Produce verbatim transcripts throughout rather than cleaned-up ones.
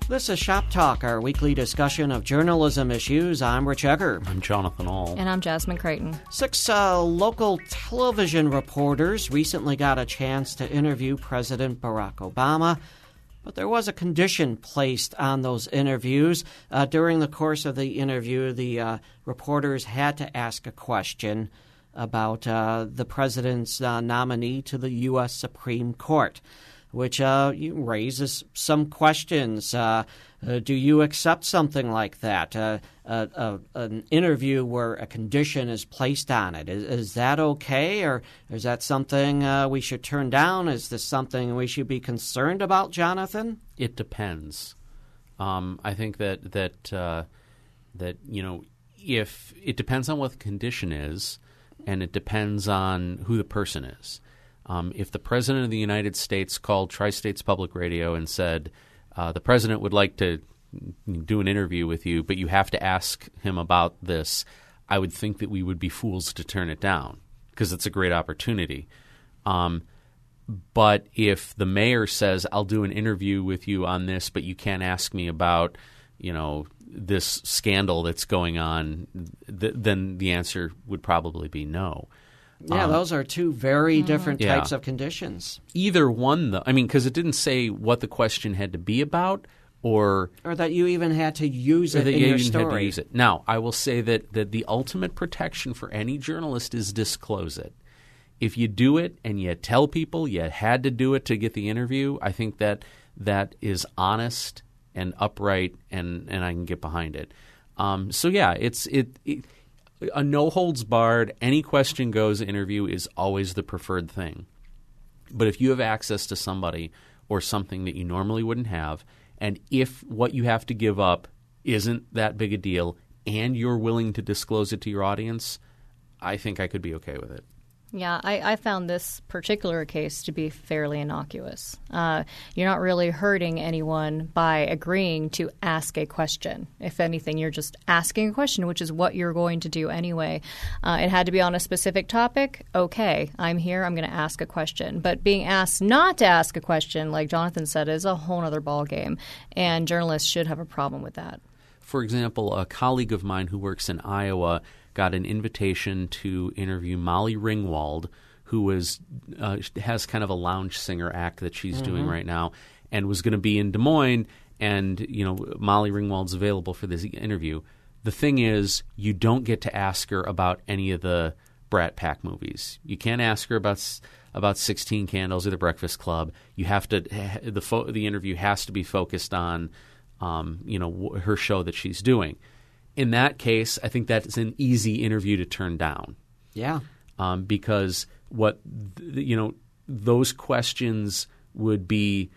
This is Shop Talk, our weekly discussion of journalism issues. I'm Rich Egger. I'm Jonathan Ahl. And I'm Jasmine Creighton. Six uh, local television reporters recently got a chance to interview President Barack Obama, but there was a condition placed on those interviews. Uh, during the course of the interview, the uh, reporters had to ask a question about uh, the president's uh, nominee to the U S Supreme Court, which uh, raises some questions. Uh, uh, do you accept something like that? Uh, uh, uh, an interview where a condition is placed on it. Is, is that okay, or is that something uh, we should turn down? Is this something we should be concerned about, Jonathan? It depends. Um, I think that that uh, that you know, if it depends on what the condition is, and it depends on who the person is. Um, if the President of the United States called Tri-States Public Radio and said, uh, the President would like to do an interview with you, but you have to ask him about this, I would think that we would be fools to turn it down because it's a great opportunity. Um, but if the mayor says, I'll do an interview with you on this, but you can't ask me about, you know, this scandal that's going on, th- then the answer would probably be no. Yeah, um, those are two very different yeah. types of conditions. Either one, though. I mean, because it didn't say what the question had to be about, or or that you even had to use it that in you your even story. Had to use it. Now, I will say that that the ultimate protection for any journalist is disclose it. If you do it and you tell people you had to do it to get the interview, I think that that is honest and upright, and, and I can get behind it. Um, so yeah, it's it. it A no-holds-barred, any-question-goes interview is always the preferred thing. But if you have access to somebody or something that you normally wouldn't have, and if what you have to give up isn't that big a deal and you're willing to disclose it to your audience, I think I could be okay with it. Yeah, I, I found this particular case to be fairly innocuous. Uh, you're not really hurting anyone by agreeing to ask a question. If anything, you're just asking a question, which is what you're going to do anyway. Uh, it had to be on a specific topic. Okay, I'm here. I'm going to ask a question. But being asked not to ask a question, like Jonathan said, is a whole other ballgame, and journalists should have a problem with that. For example, a colleague of mine who works in Iowa got an invitation to interview Molly Ringwald, who was uh, has kind of a lounge singer act that she's mm-hmm. doing right now, and was going to be in Des Moines. And you know, Molly Ringwald's available for this interview. The thing is, you don't get to ask her about any of the Brat Pack movies. You can't ask her about about sixteen Candles or The Breakfast Club. You have to the fo- the interview has to be focused on um, you know her show that she's doing. In that case, I think that's an easy interview to turn down. Yeah, um, because what you know, those questions would be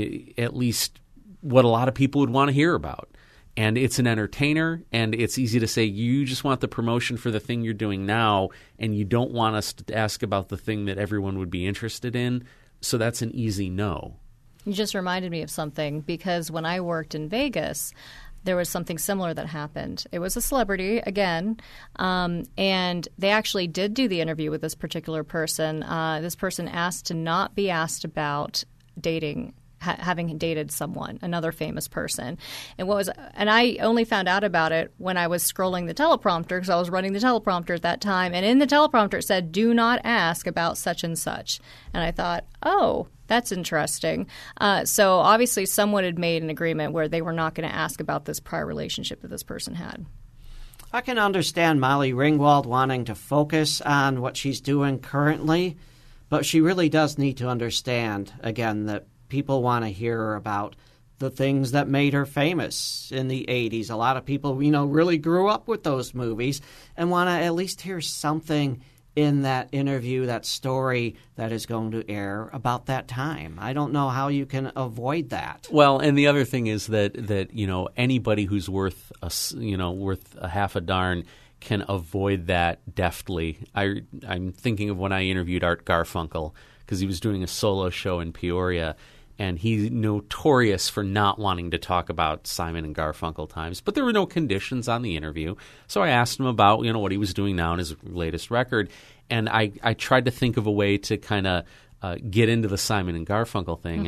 at least what a lot of people would want to hear about. And it's an entertainer, and it's easy to say you just want the promotion for the thing you're doing now, and you don't want us to ask about the thing that everyone would be interested in. So that's an easy no. You just reminded me of something, because when I worked in Vegas, there was something similar that happened. It was a celebrity, again, um, and they actually did do the interview with this particular person. Uh, this person asked to not be asked about dating, ha- having dated someone, another famous person. And what was, and I only found out about it when I was scrolling the teleprompter, because I was running the teleprompter at that time. And in the teleprompter it said, "Do not ask about such and such." And I thought, oh, that's interesting. Uh, so obviously someone had made an agreement where they were not going to ask about this prior relationship that this person had. I can understand Molly Ringwald wanting to focus on what she's doing currently, but she really does need to understand, again, that people want to hear about the things that made her famous in the eighties. A lot of people, you know, really grew up with those movies and want to at least hear something in that interview, that story that is going to air about that time. I don't know how you can avoid that. Well, and the other thing is that that you know anybody who's worth a you know worth a half a darn can avoid that deftly. I I'm thinking of when I interviewed Art Garfunkel, because he was doing a solo show in Peoria. And he's notorious for not wanting to talk about Simon and Garfunkel times. But there were no conditions on the interview. So I asked him about, you know, what he was doing now in his latest record. And I, I tried to think of a way to kind of uh, get into the Simon and Garfunkel thing. And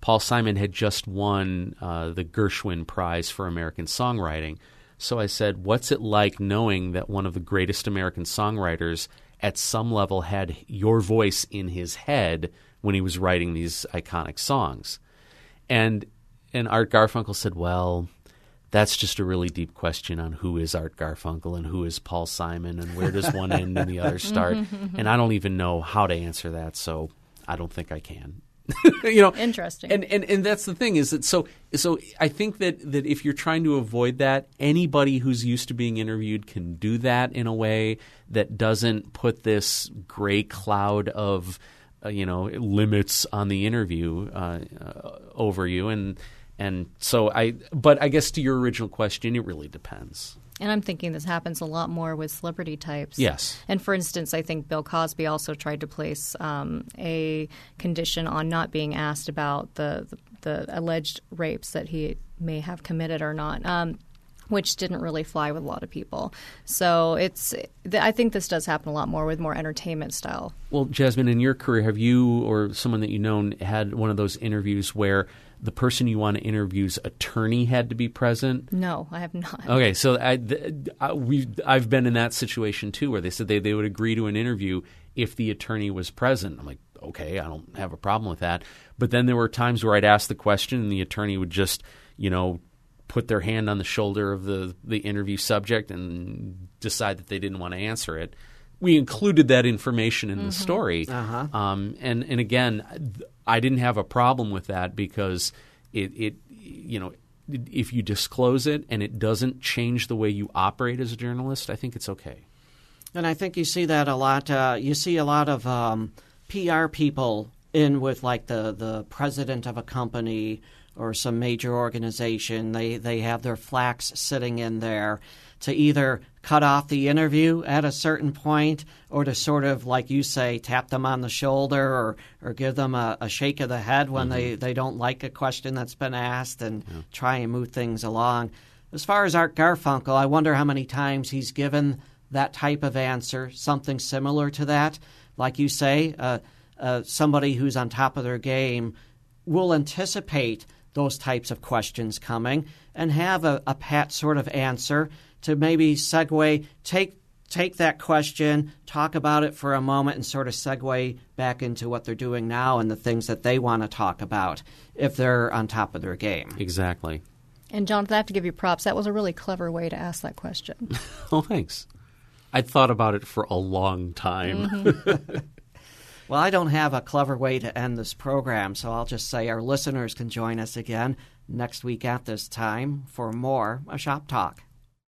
Paul Simon had just won uh, the Gershwin Prize for American Songwriting. So I said, what's it like knowing that one of the greatest American songwriters at some level had your voice in his head when he was writing these iconic songs? And and Art Garfunkel said, well, that's just a really deep question on who is Art Garfunkel and who is Paul Simon and where does one end and the other start. And I don't even know how to answer that, so I don't think I can. you know, Interesting. And, and and that's the thing is that so so I think that, that if you're trying to avoid that, anybody who's used to being interviewed can do that in a way that doesn't put this gray cloud of uh, you know limits on the interview uh, uh, over you. And and so I but I guess to your original question, it really depends. And I'm thinking this happens a lot more with celebrity types. Yes. And for instance, I think Bill Cosby also tried to place um, a condition on not being asked about the, the, the alleged rapes that he may have committed or not, um, which didn't really fly with a lot of people. So it's I think this does happen a lot more with more entertainment style. Well, Jasmine, in your career, have you or someone that you known had one of those interviews where the person you want to interview's attorney had to be present? No, I have not. Okay, so I, I, we I've been in that situation too, where they said they, they would agree to an interview if the attorney was present. I'm like, okay, I don't have a problem with that. But then there were times where I'd ask the question and the attorney would just, you know, put their hand on the shoulder of the, the interview subject and decide that they didn't want to answer it. We included that information in mm-hmm. the story. Uh-huh. Um, and, and again, I didn't have a problem with that because it, it, you know, if you disclose it and it doesn't change the way you operate as a journalist, I think it's okay. And I think you see that a lot. Uh, you see a lot of um, P R people in with like the, the president of a company or some major organization. They they have their flax sitting in there to either cut off the interview at a certain point or to sort of, like you say, tap them on the shoulder or, or give them a, a shake of the head when mm-hmm. they, they don't like a question that's been asked and yeah. try and move things along. As far as Art Garfunkel, I wonder how many times he's given that type of answer, something similar to that. Like you say, uh, uh, somebody who's on top of their game will anticipate those types of questions coming and have a, a pat sort of answer to maybe segue, take take that question, talk about it for a moment, and sort of segue back into what they're doing now and the things that they want to talk about if they're on top of their game. Exactly. And, Jonathan, I have to give you props. That was a really clever way to ask that question. Oh, thanks. I'd thought about it for a long time. Mm-hmm. Well, I don't have a clever way to end this program, so I'll just say our listeners can join us again next week at this time for more of Shop Talk.